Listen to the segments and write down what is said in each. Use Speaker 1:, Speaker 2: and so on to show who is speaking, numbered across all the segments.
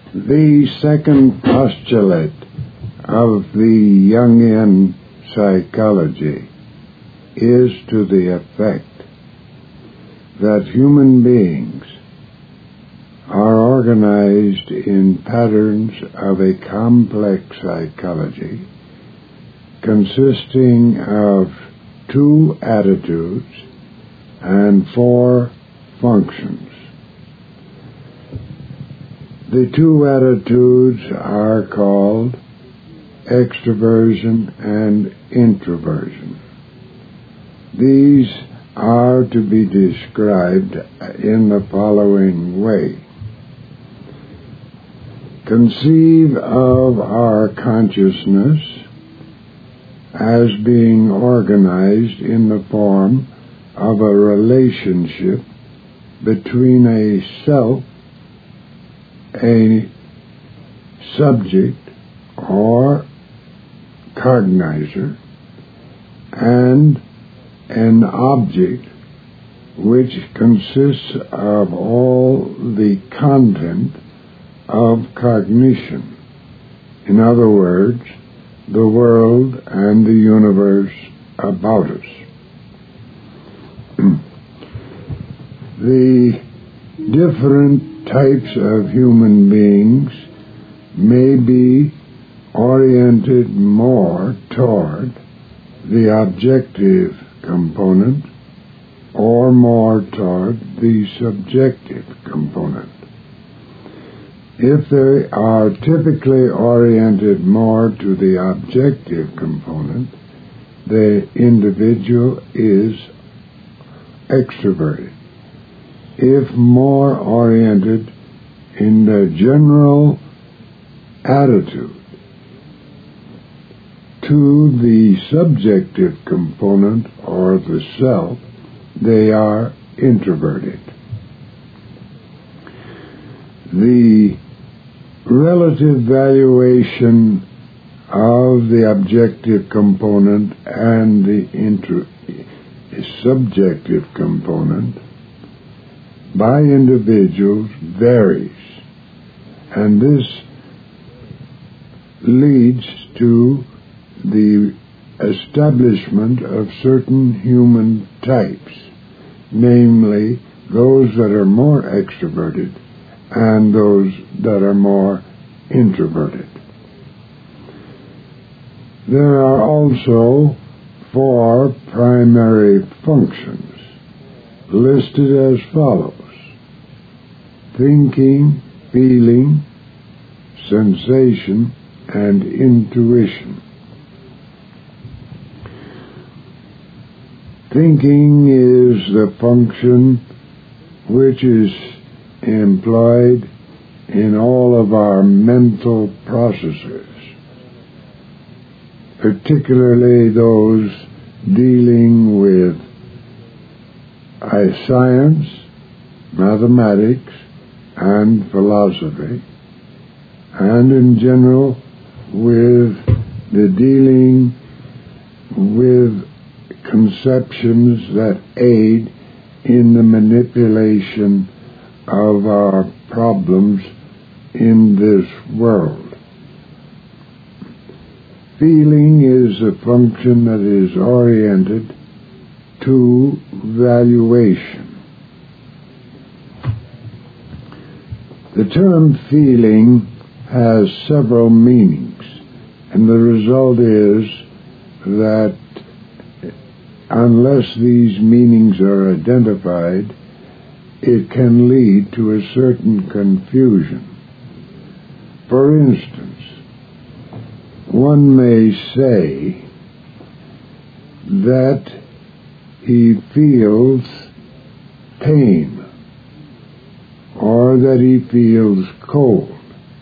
Speaker 1: The second postulate of the Jungian psychology is to the effect that human beings are organized in patterns of a complex psychology consisting of 2 attitudes and 4 functions. The 2 attitudes are called extroversion and introversion. These are to be described in the following way. Conceive of our consciousness as being organized in the form of a relationship between a self, a subject or cognizer, and an object which consists of all the content of cognition. In other words, the world and the universe about us. The different types of human beings may be oriented more toward the objective component or more toward the subjective component. If they are typically oriented more to the objective component, the individual is extroverted. If more oriented in the general attitude to the subjective component or the self, they are introverted. The relative valuation of the objective component and the subjective component by individuals varies, and this leads to the establishment of certain human types, namely those that are more extroverted and those that are more introverted. There are also 4 primary functions listed as follows: thinking, feeling, sensation, and intuition. Thinking is the function which is employed in all of our mental processes, particularly those dealing with science, mathematics, and philosophy, and in general with the dealing with conceptions that aid in the manipulation of our problems in this world. Feeling is a function that is oriented to valuation. The term feeling has several meanings, and the result is that unless these meanings are identified, it can lead to a certain confusion. For instance, one may say that he feels pain or that he feels cold.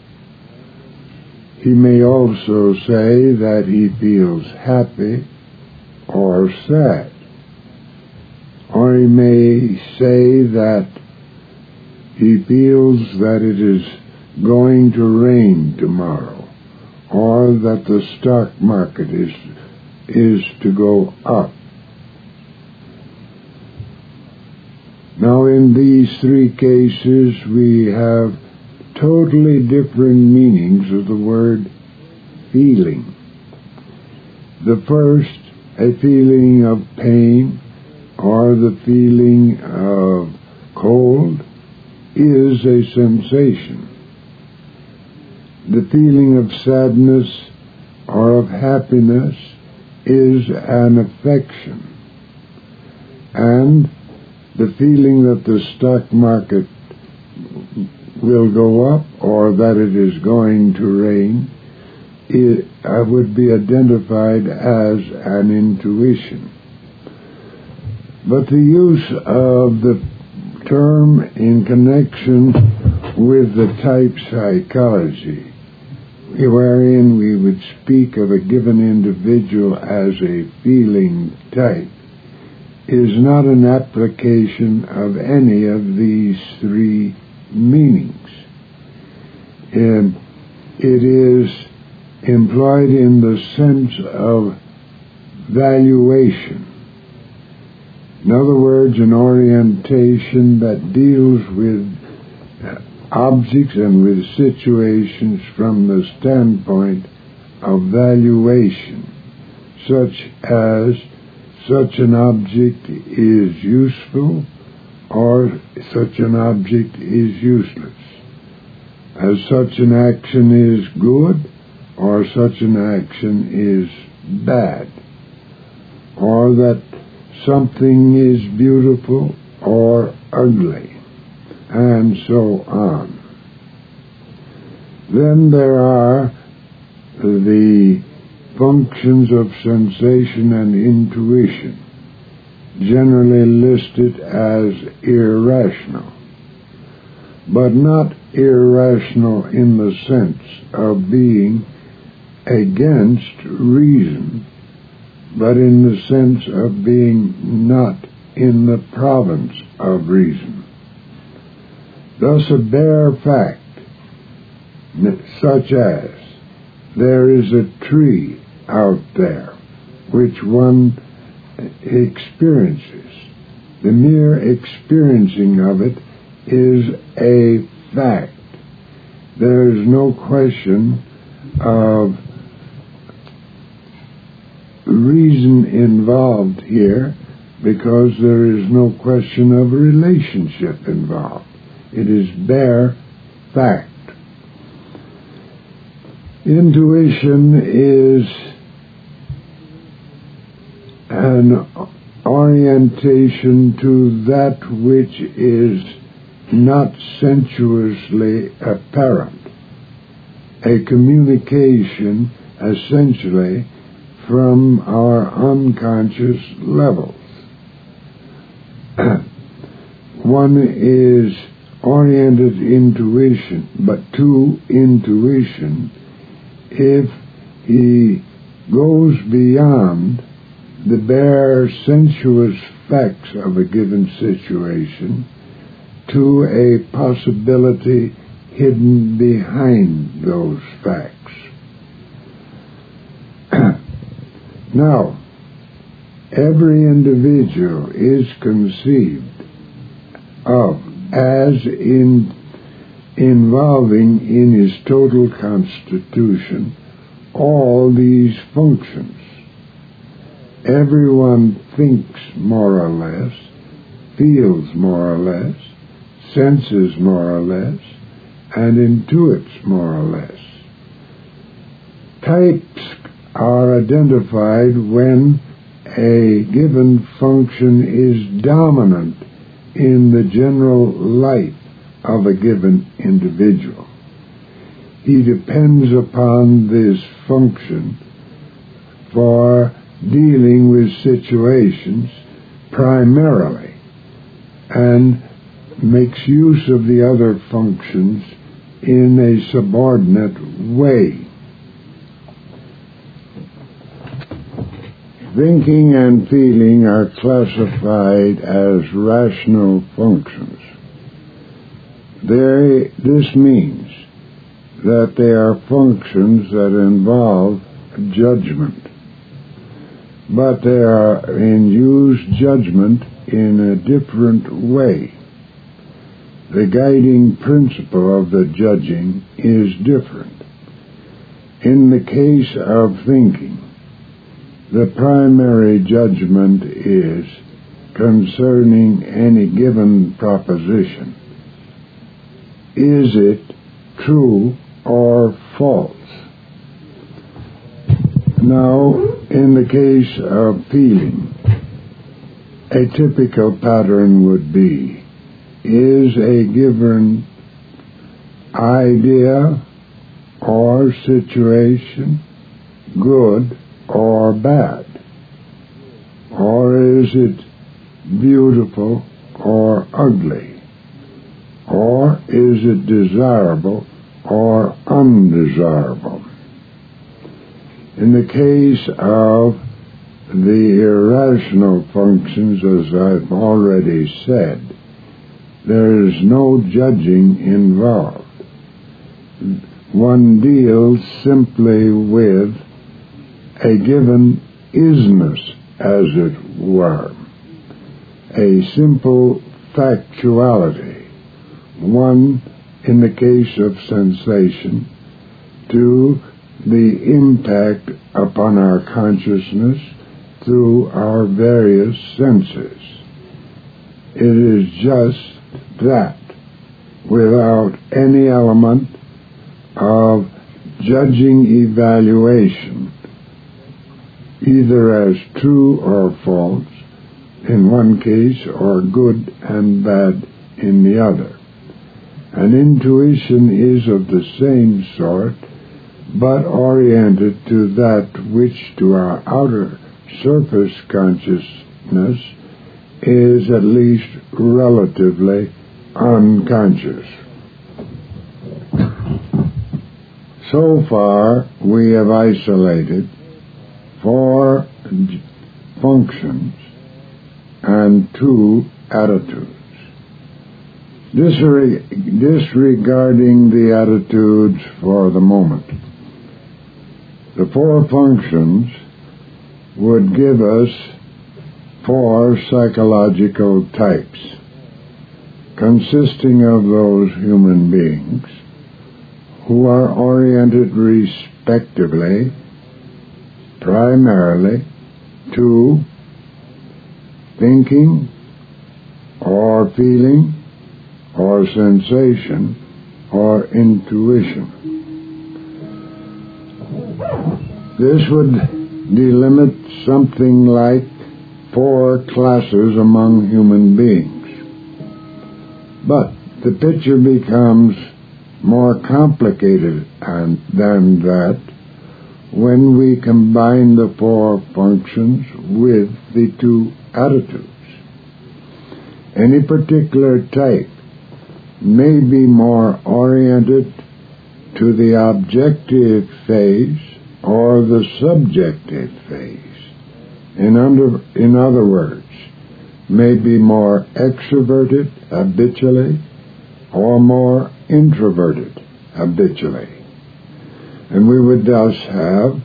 Speaker 1: He may also say that he feels happy or sad. Or he may say that he feels that it is going to rain tomorrow, or that the stock market is to go up. Now, in these 3 cases, we have totally different meanings of the word feeling. The first, a feeling of pain or the feeling of cold, is a sensation. The feeling of sadness or of happiness is an affection. And the feeling that the stock market will go up or that it is going to rain would be identified as an intuition. But the use of the term in connection with the type psychology, wherein we would speak of a given individual as a feeling type, is not an application of any of these three meanings. It is employed in the sense of valuation. In other words, an orientation that deals with objects and with situations from the standpoint of valuation, such as such an object is useful or such an object is useless, as such an action is good or such an action is bad, or that something is beautiful or ugly, and so on. Then there are the functions of sensation and intuition, generally listed as irrational, but not irrational in the sense of being against reason, but in the sense of being not in the province of reason. Thus a bare fact, such as there is a tree out there which one experiences, the mere experiencing of it is a fact. There is no question of reason involved here, because there is no question of relationship involved. It is bare fact. Intuition is an orientation to that which is not sensuously apparent, a communication essentially from our unconscious levels. One is oriented intuition, but to intuition if he goes beyond the bare sensuous facts of a given situation to a possibility hidden behind those facts. Now, every individual is conceived of as involving in his total constitution all these functions. Everyone thinks more or less, feels more or less, senses more or less, and intuits more or less. Types are identified when a given function is dominant in the general life of a given individual. He depends upon this function for dealing with situations primarily, and makes use of the other functions in a subordinate way. Thinking and feeling are classified as rational functions. This means that they are functions that involve judgment, but they use judgment in a different way. the guiding principle of the judging is different. In the case of thinking, the primary judgment is concerning any given proposition. Is it true or false? Now, in the case of feeling, a typical pattern would be, is a given idea or situation good or bad? Or is it beautiful or ugly? Or is it desirable or undesirable? In the case of the irrational functions, as I've already said, there is no judging involved. One deals simply with a given isness, as it were, a simple factuality, one in the case of sensation, to the impact upon our consciousness through our various senses. It is just that, without any element of judging evaluation, either as true or false in one case or good and bad in the other. And intuition is of the same sort, but oriented to that which to our outer surface consciousness is at least relatively unconscious. So far, we have isolated 4 functions and 2 attitudes. Disregarding the attitudes for the moment, the 4 functions would give us 4 psychological types, consisting of those human beings who are oriented respectively, primarily, to thinking or feeling or sensation or intuition. This would delimit something like 4 classes among human beings. But the picture becomes more complicated than that when we combine the 4 functions with the 2 attitudes. Any particular type may be more oriented to the objective phase or the subjective phase. In other words, may be more extroverted habitually or more introverted habitually. And we would thus have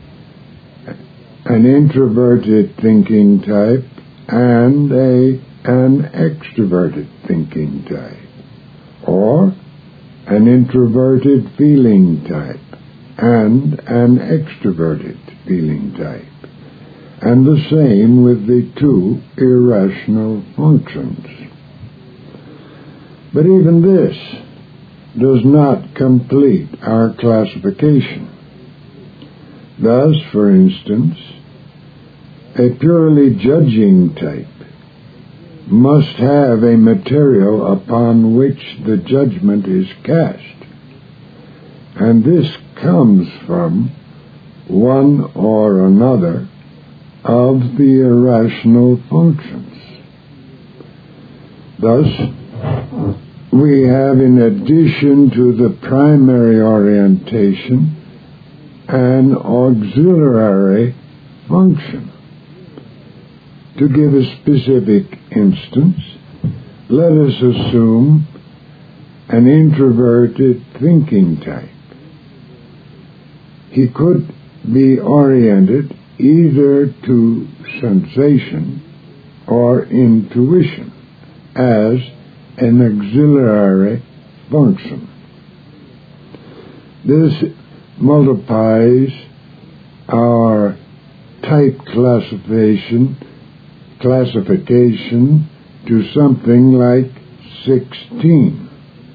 Speaker 1: an introverted thinking type and an extroverted thinking type, or an introverted feeling type and an extroverted feeling type, and the same with the 2 irrational functions. But even this does not complete our classification. Thus, for instance, a purely judging type must have a material upon which the judgment is cast, and this comes from one or another of the irrational functions. Thus, we have, in addition to the primary orientation, an auxiliary function. To give a specific instance, let us assume an introverted thinking type. He could be oriented either to sensation or intuition, as an auxiliary function. This multiplies our type classification to something like 16.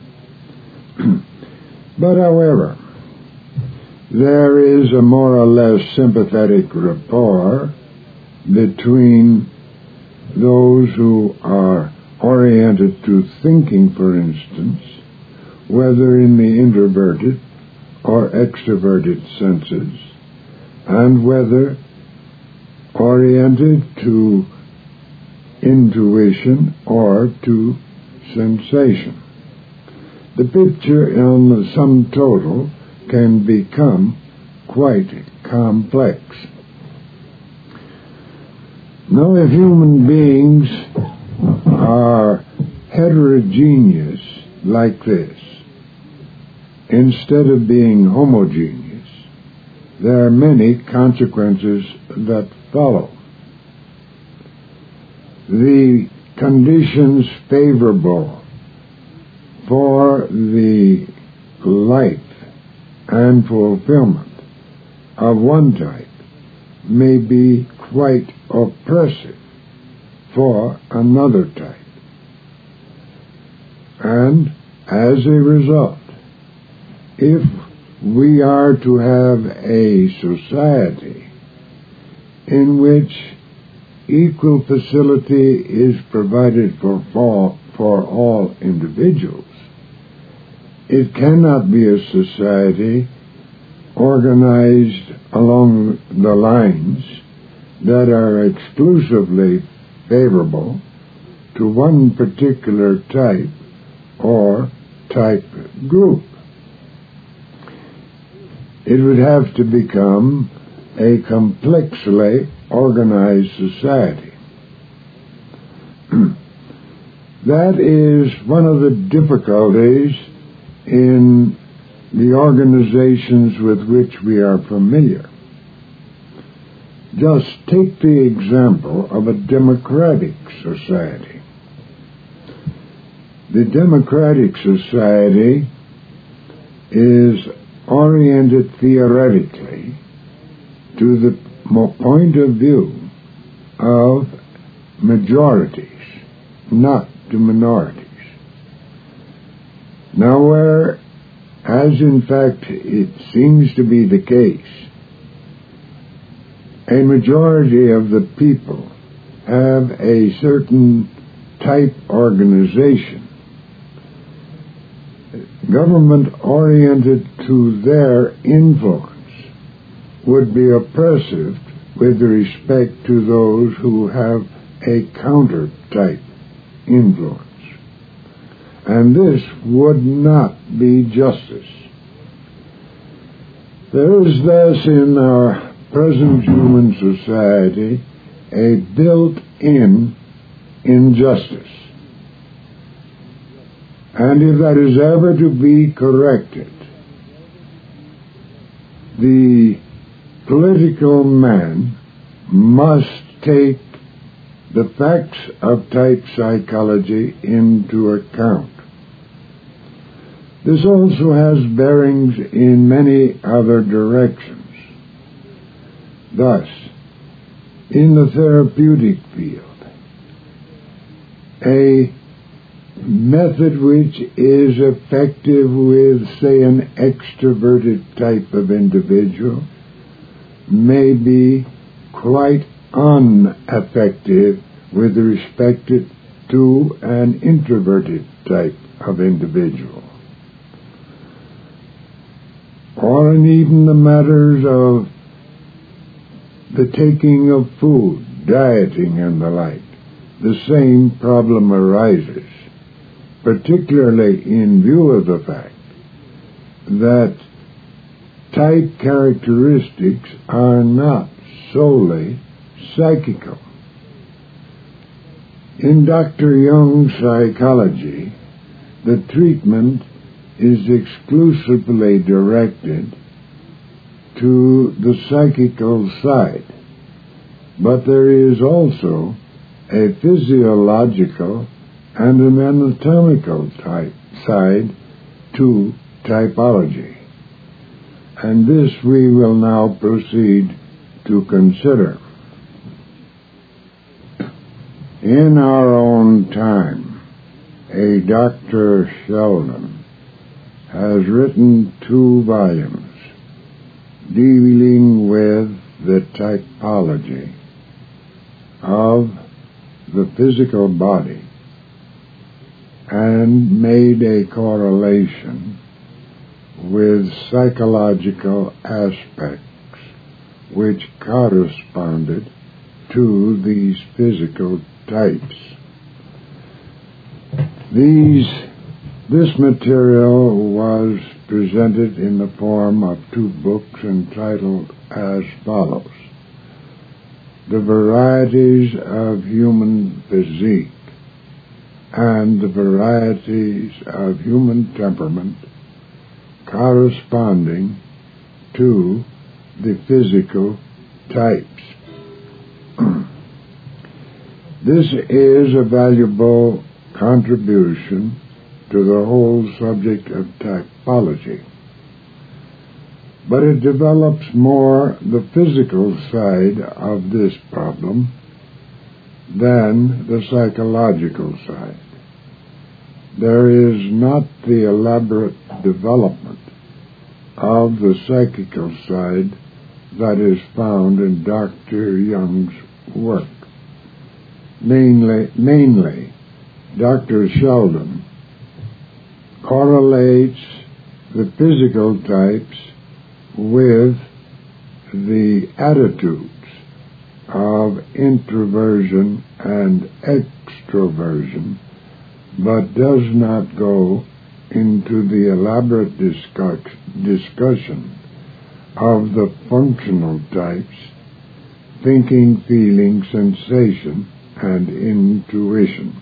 Speaker 1: But however, there is a more or less sympathetic rapport between those who are oriented to thinking, for instance, whether in the introverted or extroverted senses, and whether oriented to intuition or to sensation. The picture on the sum total can become quite complex. Now, if human beings are heterogeneous like this, instead of being homogeneous, there are many consequences that follow. The conditions favorable for the life and fulfillment of one type may be quite oppressive for another type. And as a result, if we are to have a society in which equal facility is provided for all individuals, it cannot be a society organized along the lines that are exclusively favorable to one particular type or type group. It would have to become a complexly organized society. That is one of the difficulties in the organizations with which we are familiar. Just take the example of a democratic society. The democratic society is oriented theoretically to the point of view of majorities, not to minorities. Now, where, as in fact it seems to be the case, a majority of the people have a certain type organization, government oriented to their influence would be oppressive with respect to those who have a counter-type influence. And this would not be justice. There is thus in our present human society a built-in injustice. And if that is ever to be corrected, the political man must take the facts of type psychology into account. This also has bearings in many other directions. Thus, in the therapeutic field, a method which is effective with, say, an extroverted type of individual may be quite ineffective with respect to an introverted type of individual. Or in even the matters of the taking of food, dieting, and the like, the same problem arises, particularly in view of the fact that type characteristics are not solely psychical. In Dr. Jung's psychology, the treatment is exclusively directed to the psychical side, but there is also a physiological and an anatomical side to typology. And this we will now proceed to consider. In our own time, a Dr. Sheldon has written 2 volumes dealing with the typology of the physical body and made a correlation with psychological aspects which corresponded to these physical types. This material was presented in the form of 2 books entitled as follows: The Varieties of Human Physique and the Varieties of Human Temperament corresponding to the physical types. This is a valuable contribution to the whole subject of typology, but it develops more the physical side of this problem than the psychological side. There is not the elaborate development of the psychical side that is found in Dr. Jung's work. Mainly, Dr. Sheldon correlates the physical types with the attitudes of introversion and extroversion, but does not go into the elaborate discussion of the functional types: thinking, feeling, sensation, and intuition.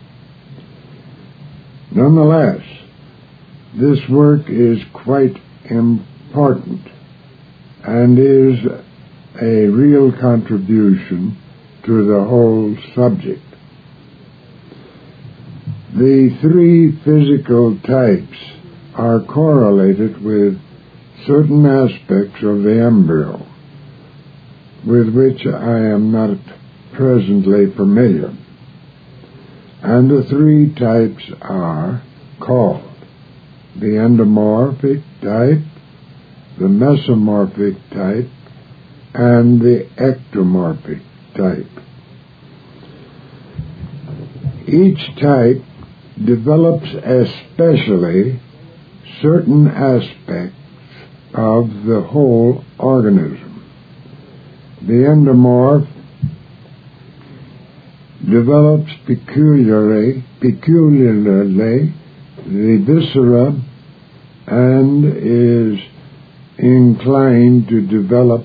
Speaker 1: Nonetheless, this work is quite important and is a real contribution to the whole subject. The 3 physical types are correlated with certain aspects of the embryo, with which I am not presently familiar. And the 3 types are called the endomorphic type, the mesomorphic type, and the ectomorphic type. Each type develops especially certain aspects of the whole organism. The endomorph develops peculiarly the viscera and is inclined to develop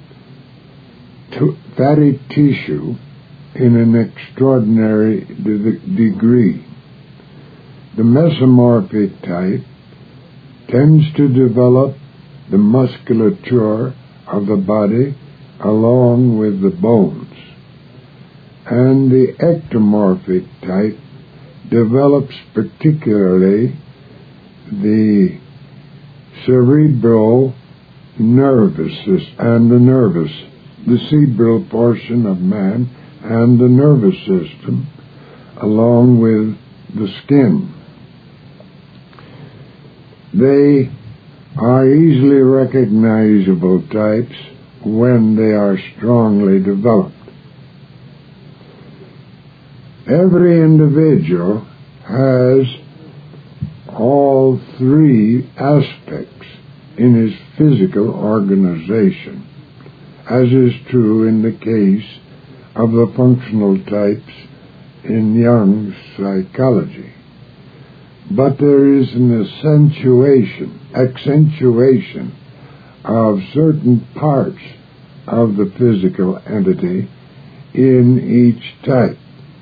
Speaker 1: fatty tissue in an extraordinary degree. The mesomorphic type tends to develop the musculature of the body along with the bones, and the ectomorphic type develops particularly the cerebral nervous system and the cerebral portion of man and the nervous system, along with the skin. They are easily recognizable types when they are strongly developed. Every individual has all 3 aspects in his physical organization, as is true in the case of the functional types in Jung's psychology. But there is an accentuation of certain parts of the physical entity in each type.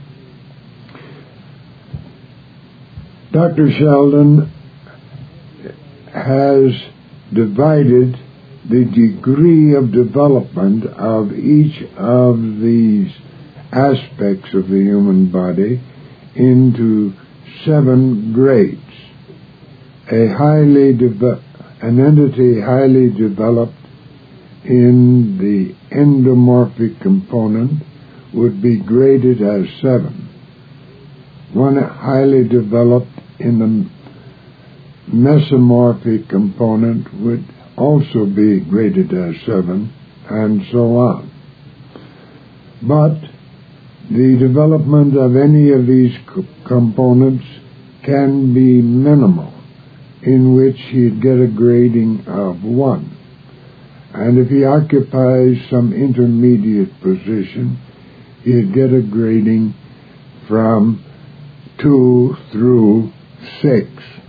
Speaker 1: Dr. Sheldon has divided the degree of development of each of these aspects of the human body into 7 grades. An entity highly developed in the endomorphic component would be graded as 7. One highly developed in the mesomorphic component would also be graded as 7, and so on. But the development of any of these components can be minimal, in which he'd get a grading of 1. And if he occupies some intermediate position, he'd get a grading from 2 through 6.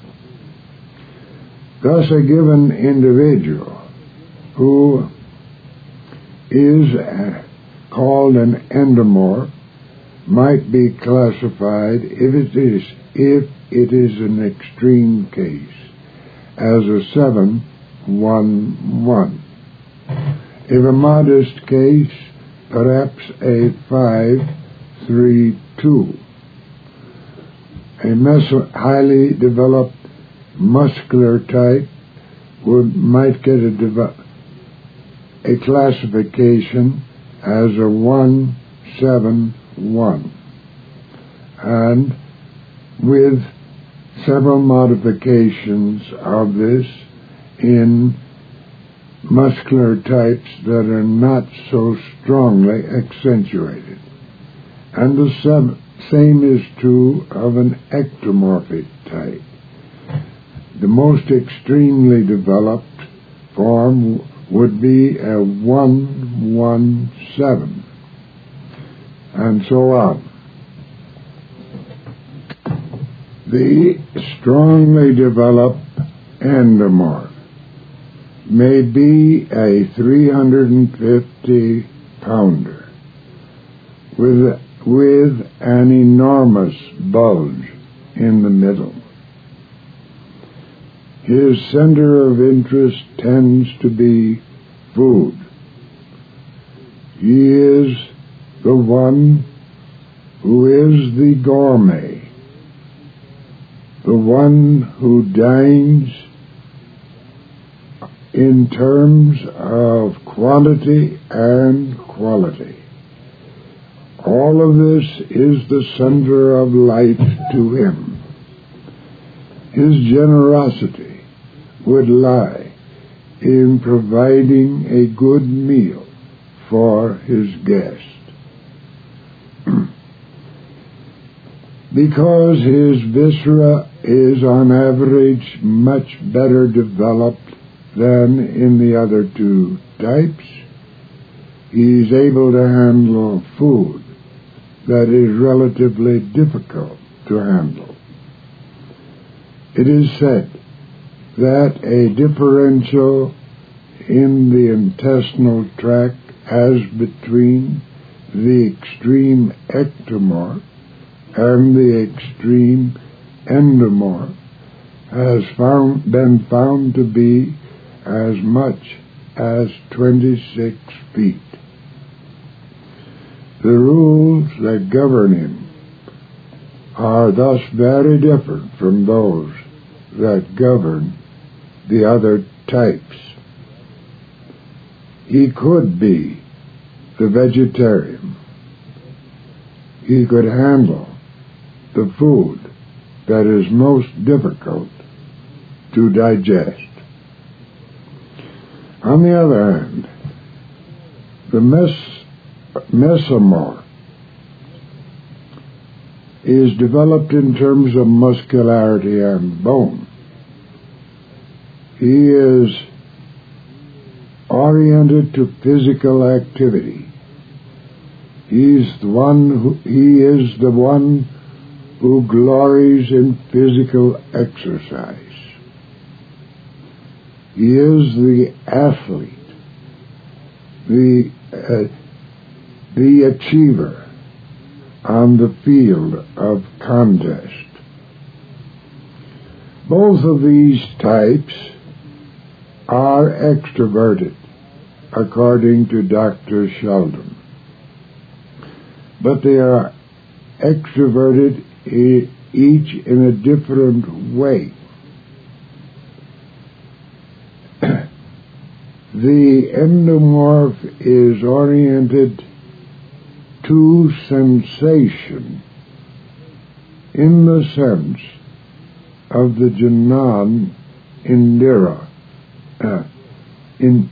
Speaker 1: Thus, a given individual who is called an endomorph might be classified, if it is an extreme case, as a 7-1-1. If a modest case, perhaps a 5-3-2. A highly developed muscular type might get a classification as a 1-7-1, and with several modifications of this in muscular types that are not so strongly accentuated. And the same is true of an ectomorphic type. The most extremely developed form would be a 1-1-7, and so on. The strongly developed endomorph may be a 350-pounder with an enormous bulge in the middle. His center of interest tends to be food. He is the one who is the gourmet, the one who dines in terms of quantity and quality. All of this is the center of life to him. His generosity would lie in providing a good meal for his guest. Because his viscera is on average much better developed than in the other two types, he's able to handle food that is relatively difficult to handle. It is said that a differential in the intestinal tract as between the extreme ectomorph and the extreme endomorph has been found to be as much as 26 feet. The rules that govern him are thus very different from those that govern the other types. He could be the vegetarian. He could handle the food that is most difficult to digest. On the other hand, the mesomorph is developed in terms of muscularity and bone. He is oriented to physical activity. He is the one who glories in physical exercise. He is the athlete, the achiever on the field of contest. Both of these types are extroverted, according to Dr. Sheldon. But they are extroverted each in a different way. The endomorph is oriented to sensation in the sense of the Jnana Indira, in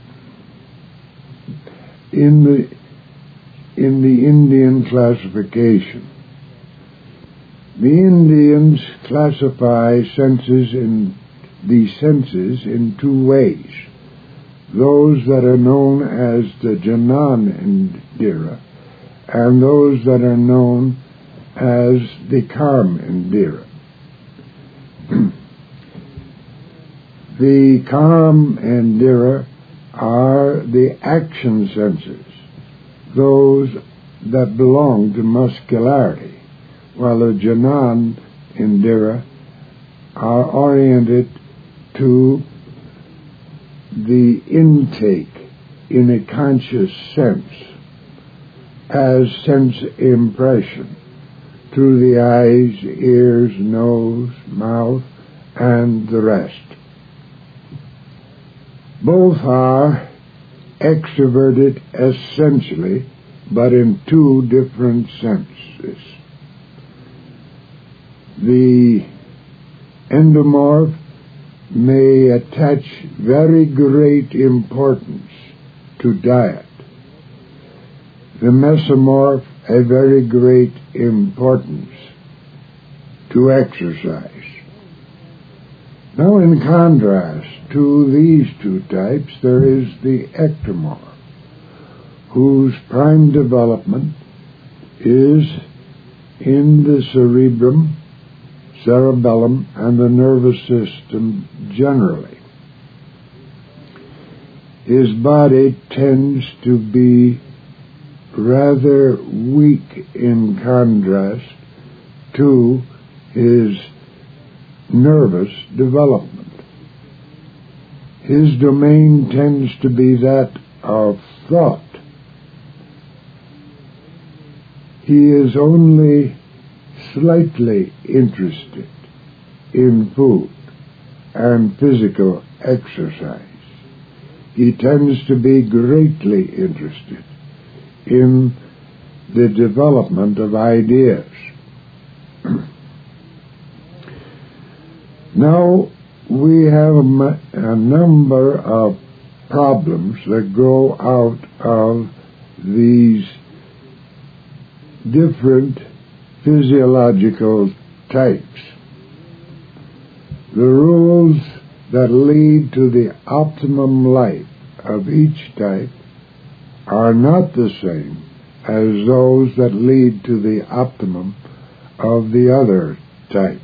Speaker 1: the Indian classification. The Indians classify the senses in two ways. Those that are known as the Jnana Indira and those that are known as the Karma Indira. The Karma Indira are the action senses, those that belong to muscularity, while the Jnana Indira are oriented to the intake in a conscious sense, as sense impression through the eyes, ears, nose, mouth, and the rest. Both are extroverted essentially, but in two different senses. The endomorph may attach very great importance to diet. The mesomorph a very great importance to exercise. Now, in contrast to these two types, there is the ectomorph, whose prime development is in the cerebellum, and the nervous system generally. His body tends to be rather weak in contrast to his nervous development. His domain tends to be that of thought. He is only slightly interested in food and physical exercise. He tends to be greatly interested in the development of ideas. Now, we have a number of problems that grow out of these different physiological types. The rules that lead to the optimum life of each type are not the same as those that lead to the optimum of the other types.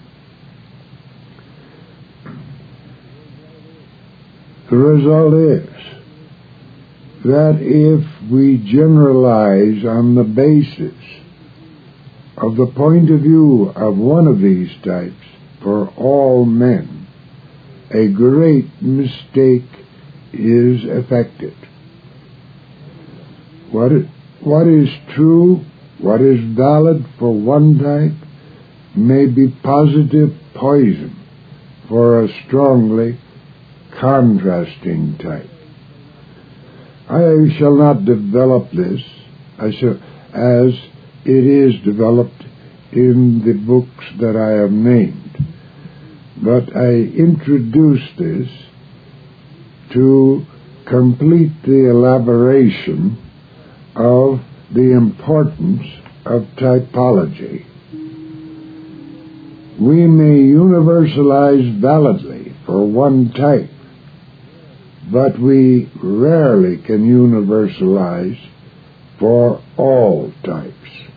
Speaker 1: The result is that if we generalize on the basis of the point of view of one of these types for all men, a great mistake is affected. What is true, what is valid for one type, may be positive poison for a strongly contrasting type. I shall not develop this as it is developed in the books that I have named, but I introduce this to complete the elaboration of the importance of typology. We may universalize validly for one type, but we rarely can universalize for all types.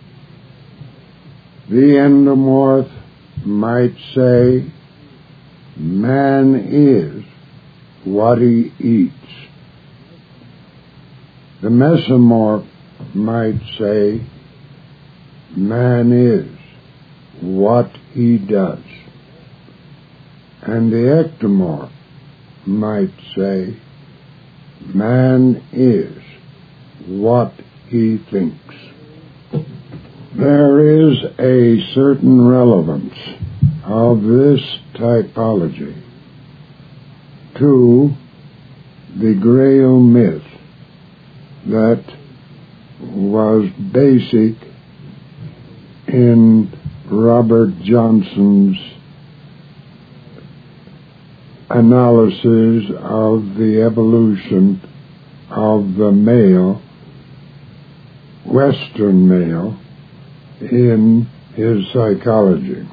Speaker 1: The endomorph might say, man is what he eats. The mesomorph might say, man is what he does. And the ectomorph might say, man is what he thinks. There is a certain relevance of this typology to the Grail myth that was basic in Robert Johnson's analysis of the evolution of the male, Western male, in his psychology.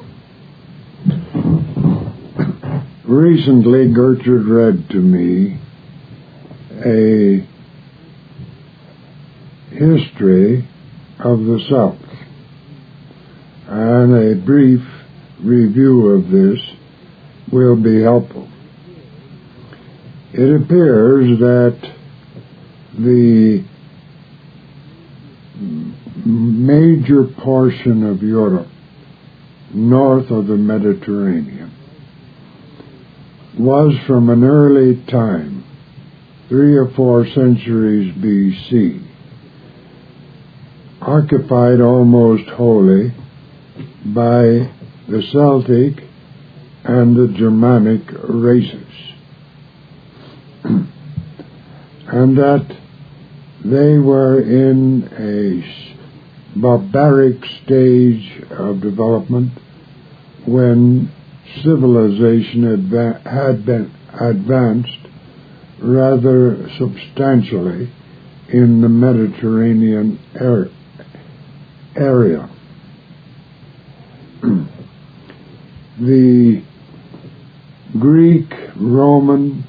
Speaker 1: Recently, Gertrude read to me a history of the South, and a brief review of this will be helpful. It appears that the major portion of Europe north of the Mediterranean was from an early time, 3 or 4 centuries BC, occupied almost wholly by the Celtic and the Germanic races, and that they were in a barbaric stage of development when civilization had been advanced rather substantially in the Mediterranean area. The Greek, Roman,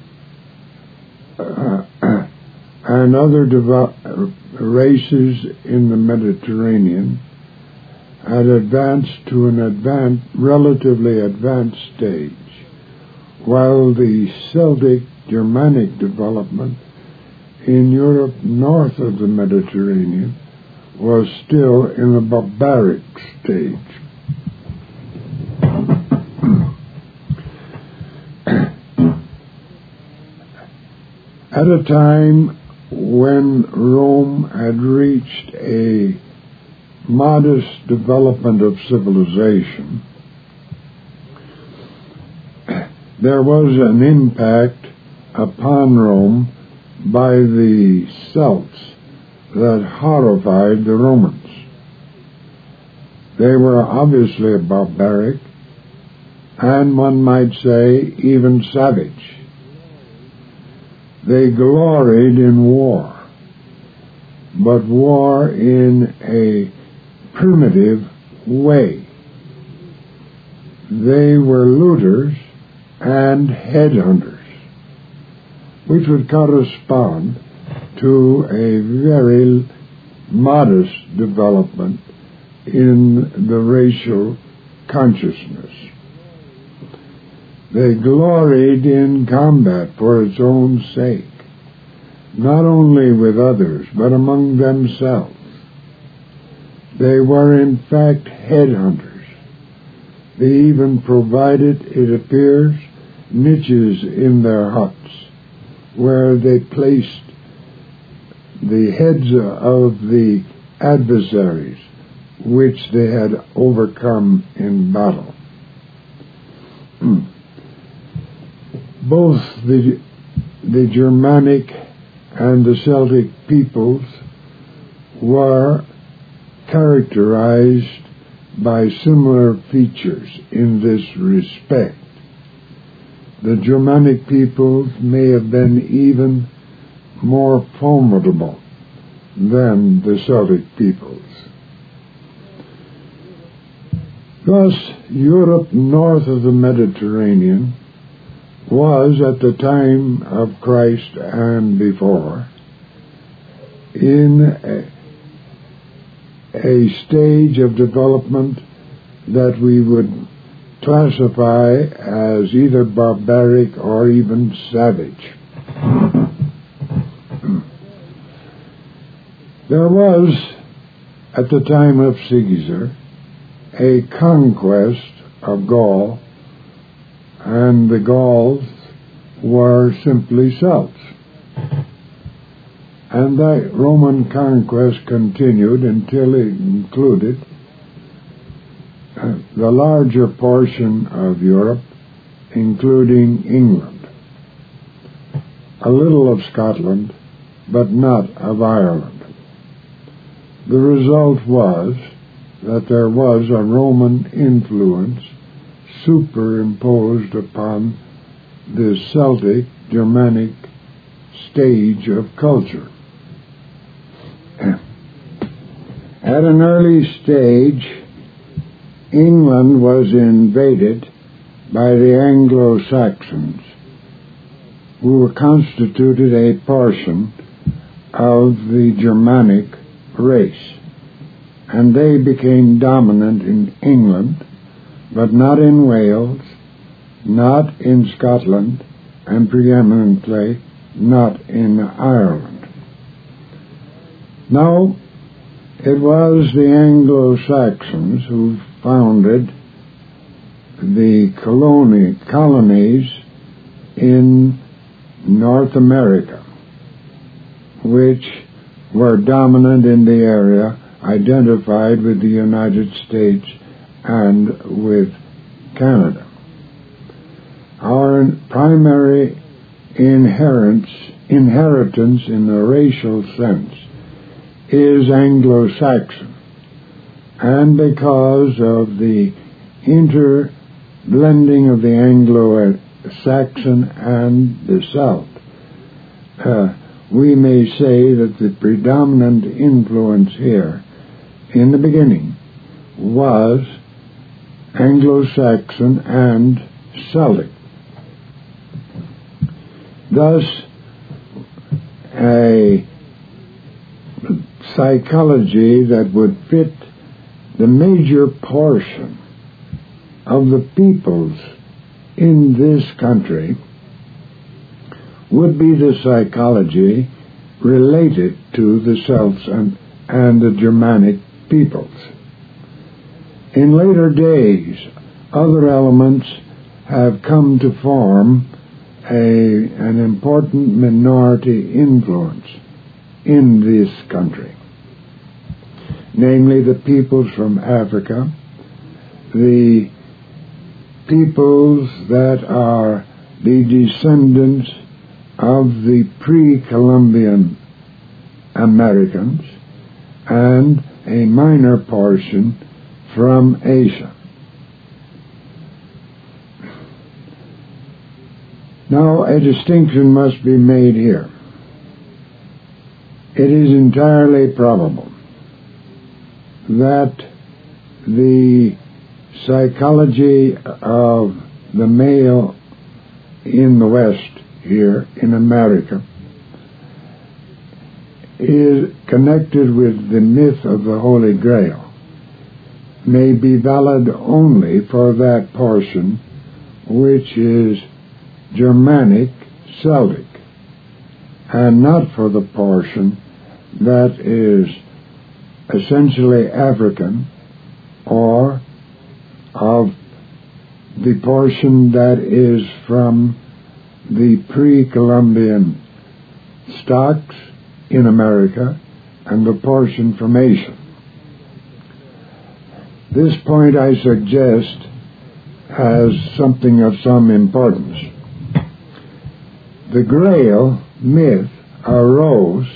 Speaker 1: and other races in the Mediterranean had advanced to an relatively advanced stage, while the Celtic Germanic development in Europe north of the Mediterranean was still in a barbaric stage. At a time when Rome had reached a modest development of civilization, there was an impact upon Rome by the Celts that horrified the Romans. They were obviously barbaric, and one might say even savage. They gloried in war, but war in a primitive way. They were looters and headhunters, which would correspond to a very modest development in the racial consciousness. They gloried in combat for its own sake, not only with others, but among themselves. They were in fact headhunters. They even provided, it appears, niches in their huts where they placed the heads of the adversaries which they had overcome in battle. Both the Germanic and the Celtic peoples were characterized by similar features in this respect. The Germanic peoples may have been even more formidable than the Celtic peoples. Thus, Europe north of the Mediterranean was, at the time of Christ and before, in a stage of development that we would classify as either barbaric or even savage. There was, at the time of Caesar, a conquest of Gaul, and the Gauls were simply Celts. and that Roman conquest continued until it included the larger portion of Europe, including England, a little of Scotland, but not of Ireland. The result was that there was a Roman influence superimposed upon the Celtic Germanic stage of culture. At an early stage, England was invaded by the Anglo-Saxons, who constituted a portion of the Germanic race, and they became dominant in England, but not in Wales, not in Scotland, and preeminently not in Ireland. Now, it was the Anglo-Saxons who founded the colonies in North America, which were dominant in the area identified with the United States and with Canada. Our primary inheritance in a racial sense is Anglo-Saxon, and because of the interblending of the Anglo-Saxon and the South, we may say that the predominant influence here in the beginning was Anglo-Saxon and Celtic. Thus, a psychology that would fit the major portion of the peoples in this country would be the psychology related to the Celts and the Germanic peoples. In later days, other elements have come to form an important minority influence in this country, namely the peoples from Africa, the peoples that are the descendants of the pre-Columbian Americans, and a minor portion from Asia. Now, a distinction must be made here. It is entirely probable that the psychology of the male in the West, here in America, is connected with the myth of the Holy Grail, may be valid only for that portion which is Germanic Celtic, and not for the portion that is essentially African, or of the portion that is from the pre-Columbian stocks in America and the portion from Asia. This point, I suggest, has something of some importance. The Grail myth arose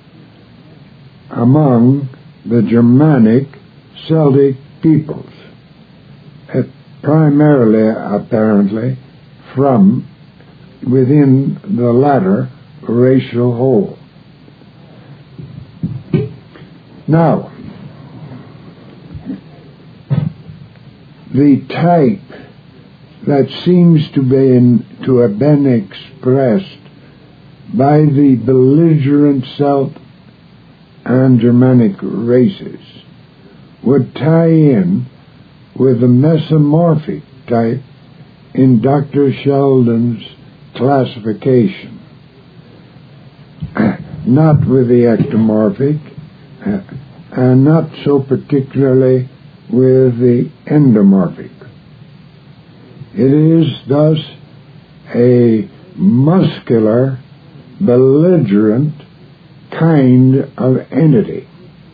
Speaker 1: among the Germanic Celtic peoples, primarily, apparently, from within the latter racial whole. Now, the type that seems to have been expressed by the belligerent Celt and Germanic races would tie in with the mesomorphic type in Dr. Sheldon's classification, not with the ectomorphic, and not so particularly with the endomorphic. It is thus a muscular, belligerent kind of entity.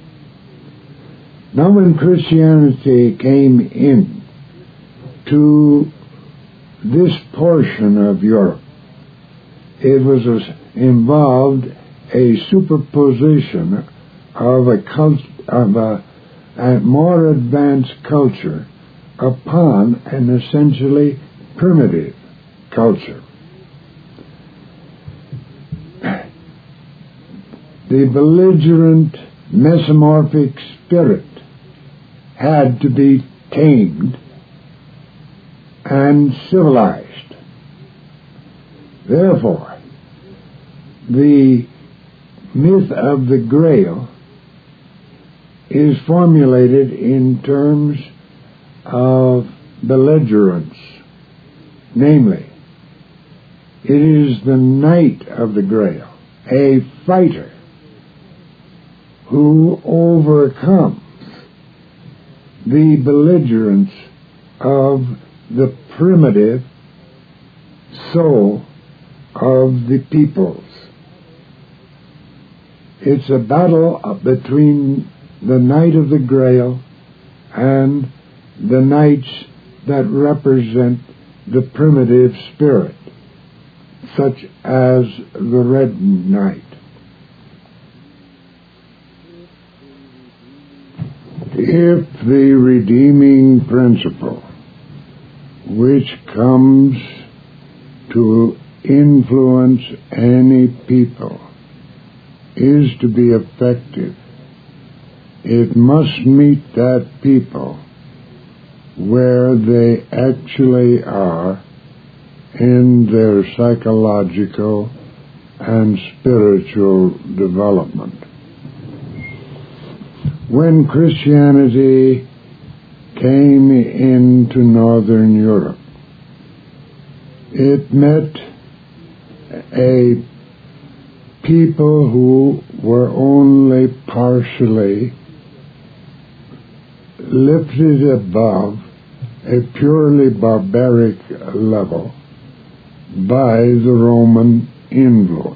Speaker 1: Now, when Christianity came in to this portion of Europe, it involved a superposition of a more advanced culture upon an essentially primitive culture. The belligerent mesomorphic spirit had to be tamed and civilized. Therefore, the myth of the Grail is formulated in terms of belligerence. Namely, it is the Knight of the Grail, a fighter who overcomes the belligerence of the primitive soul of the peoples. It's a battle between the Knight of the Grail and the knights that represent the primitive spirit, such as the Red Knight. If the redeeming principle which comes to influence any people is to be effective, it must meet that people where they actually are in their psychological and spiritual development. When Christianity came into Northern Europe, it met a people who were only partially lifted above a purely barbaric level by the Roman influence.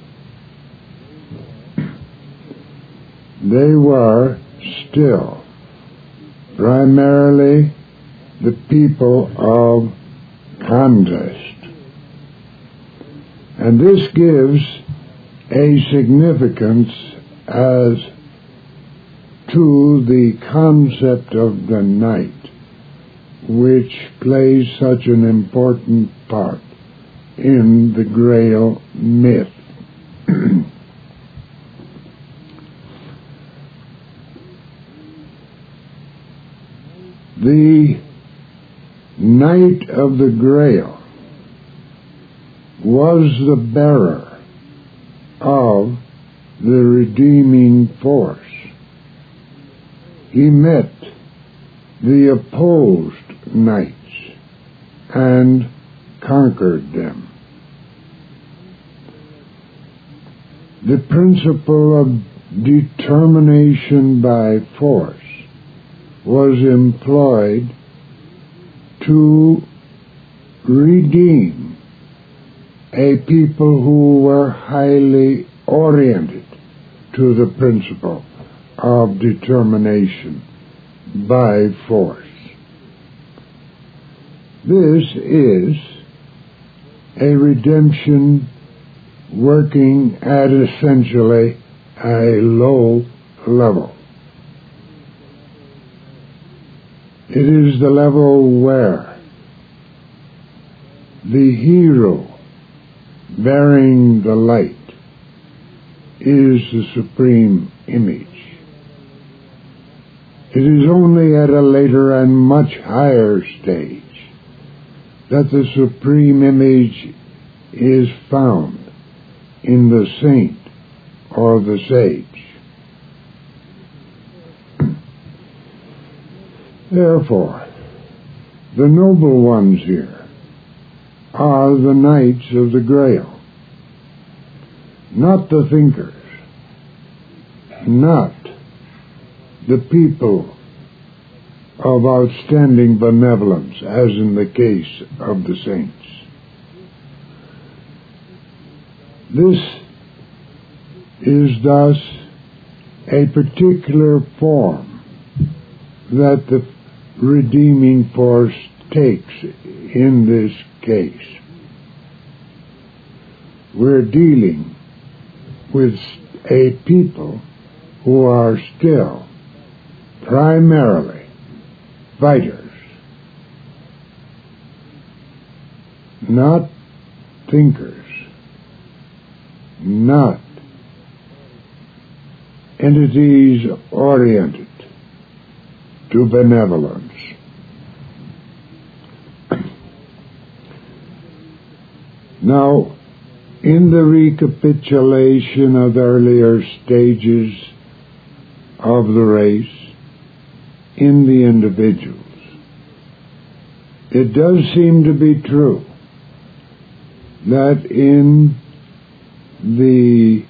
Speaker 1: They were still primarily the people of contest. And this gives a significance as to the concept of the knight, which plays such an important part in the Grail myth. The Knight of the Grail was the bearer of the redeeming force. He met the opposed knights and conquered them. The principle of determination by force was employed to redeem a people who were highly oriented to the principle of determination by force. This is a redemption working at essentially a low level. It is the level where the hero bearing the light is the supreme image. It is only at a later and much higher stage that the supreme image is found in the saint or the sage. Therefore, the noble ones here are the Knights of the Grail, not the thinkers, not the people of outstanding benevolence, as in the case of the saints. This is thus a particular form that the redeeming force takes in this case. We're dealing with a people who are still primarily fighters, not thinkers, not entities oriented to benevolence. Now, in the recapitulation of earlier stages of the race in the individuals, it does seem to be true that in the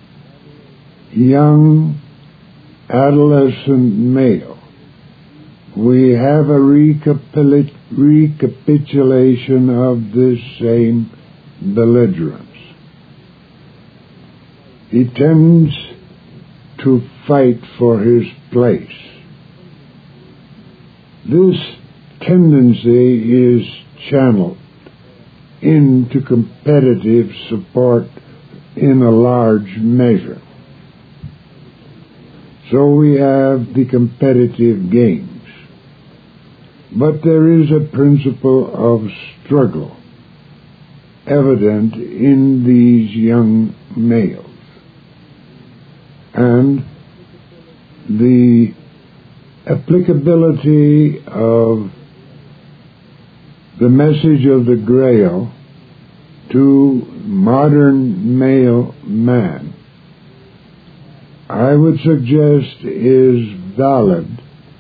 Speaker 1: young adolescent male, we have a recapitulation of this same belligerence. He tends to fight for his place. This tendency is channeled into competitive support in a large measure. So we have the competitive games. But there is a principle of struggle evident in these young males. And the applicability of the message of the Grail to modern male man, I would suggest, is valid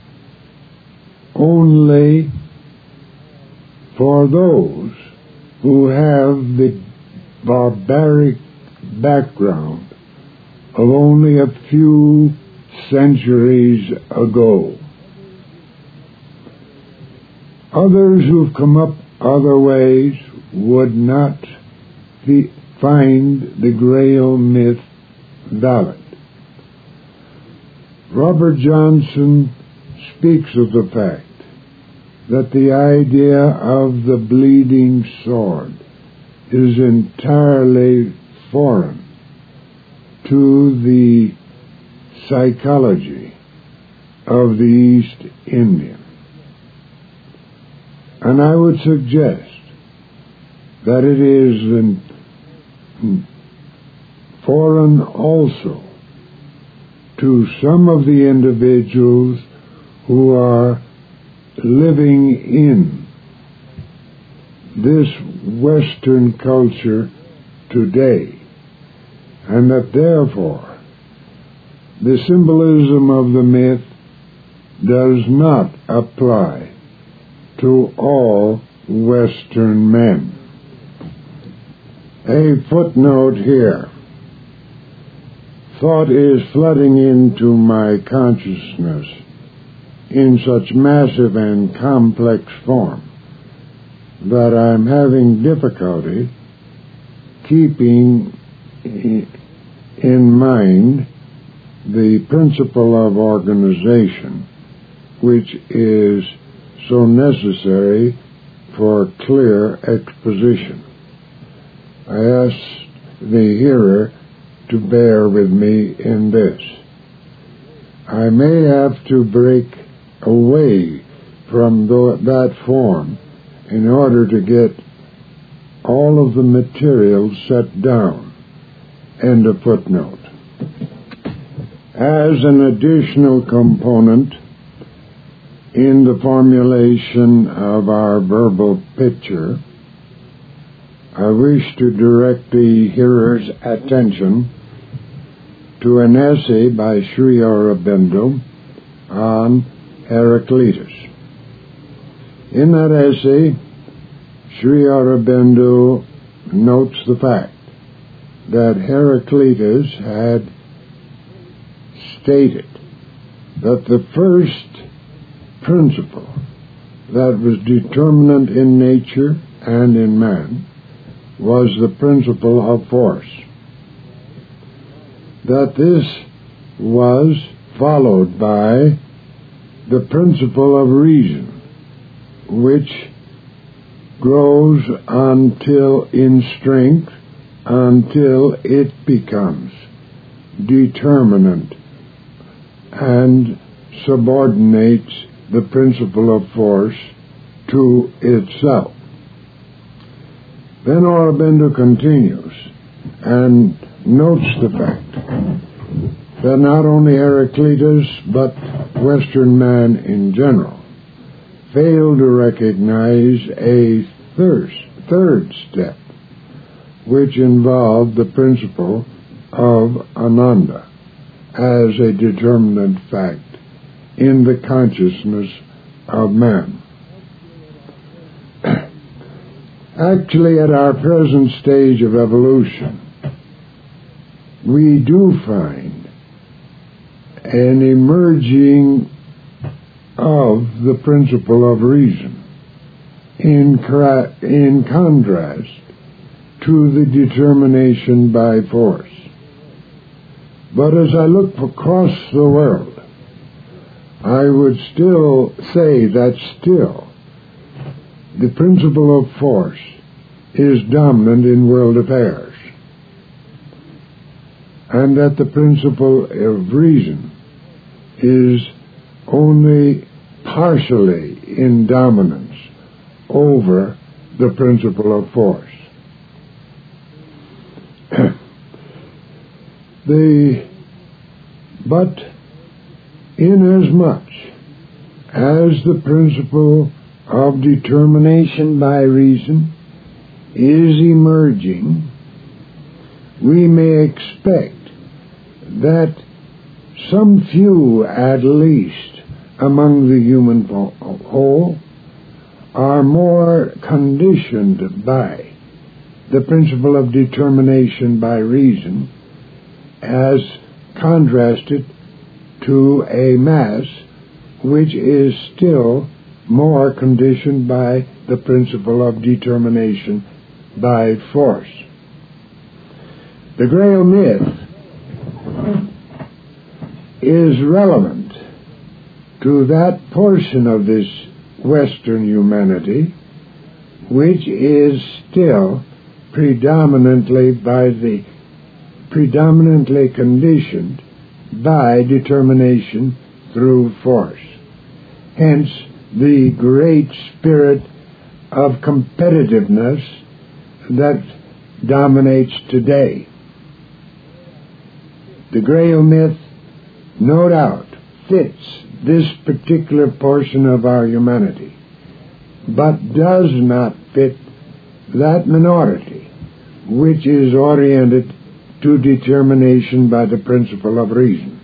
Speaker 1: only for those who have the barbaric background of only a few centuries ago. Others who've come up other ways would not find the Grail myth valid. Robert Johnson speaks of the fact that the idea of the bleeding sword is entirely foreign to the psychology of the East Indian. And I would suggest that it is foreign also to some of the individuals who are living in this Western culture today, and that therefore the symbolism of the myth does not apply to all Western men. A footnote here. Thought is flooding into my consciousness in such massive and complex form that I'm having difficulty keeping in mind the principle of organization, which is so necessary for clear exposition. I ask the hearer to bear with me in this. I may have to break away from that form in order to get all of the material set down. End of footnote. As an additional component in the formulation of our verbal picture, I wish to direct the hearer's attention to an essay by Sri Aurobindo on Heraclitus. In that essay, Sri Aurobindo notes the fact that Heraclitus had stated that the first principle that was determinant in nature and in man was the principle of force. that this was followed by the principle of reason, which grows in strength until it becomes determinate and subordinates the principle of force to itself. Then Aurobindo continues and notes the fact that not only Heraclitus but Western man in general failed to recognize a third step, which involved the principle of Ananda as a determinate fact in the consciousness of man. Actually, at our present stage of evolution, we do find an emerging of the principle of reason in contrast to the determination by force. But as I look across the world, I would still say that still the principle of force is dominant in world affairs, and that the principle of reason is only partially in dominance over the principle of force. But inasmuch as the principle of determination by reason is emerging, we may expect that some few, at least, among the human whole are more conditioned by the principle of determination by reason as contrasted to a mass which is still more conditioned by the principle of determination by force. The Grail myth is relevant to that portion of this Western humanity which is still predominantly conditioned by determination through force. Hence, the great spirit of competitiveness that dominates today. The Grail myth, no doubt, fits this particular portion of our humanity, but does not fit that minority which is oriented to determination by the principle of reason.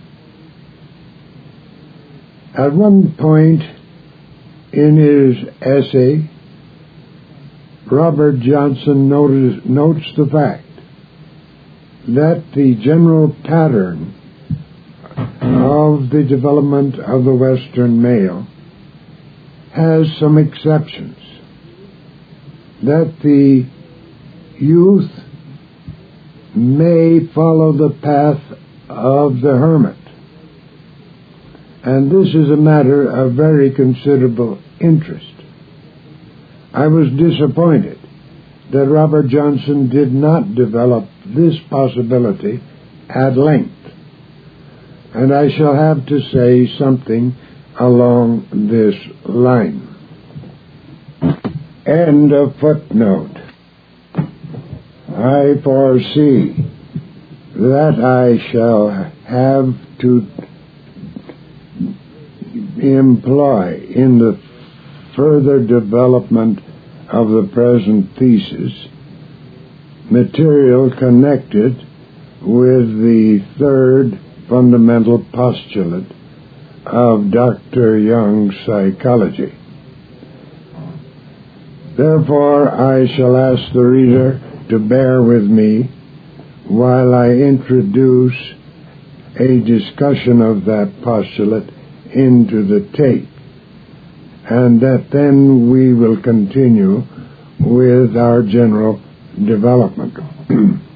Speaker 1: At one point in his essay, Robert Johnson notes the fact that the general pattern of the development of the Western male has some exceptions, that the youth may follow the path of the hermit. And this is a matter of very considerable interest. I was disappointed that Robert Johnson did not develop this possibility at length, and I shall have to say something along this line. End of footnote. I foresee that I shall have to employ in the further development of the present thesis material connected with the third fundamental postulate of Dr. Jung's psychology. Therefore, I shall ask the reader to bear with me while I introduce a discussion of that postulate into the tape, and that then we will continue with our general development.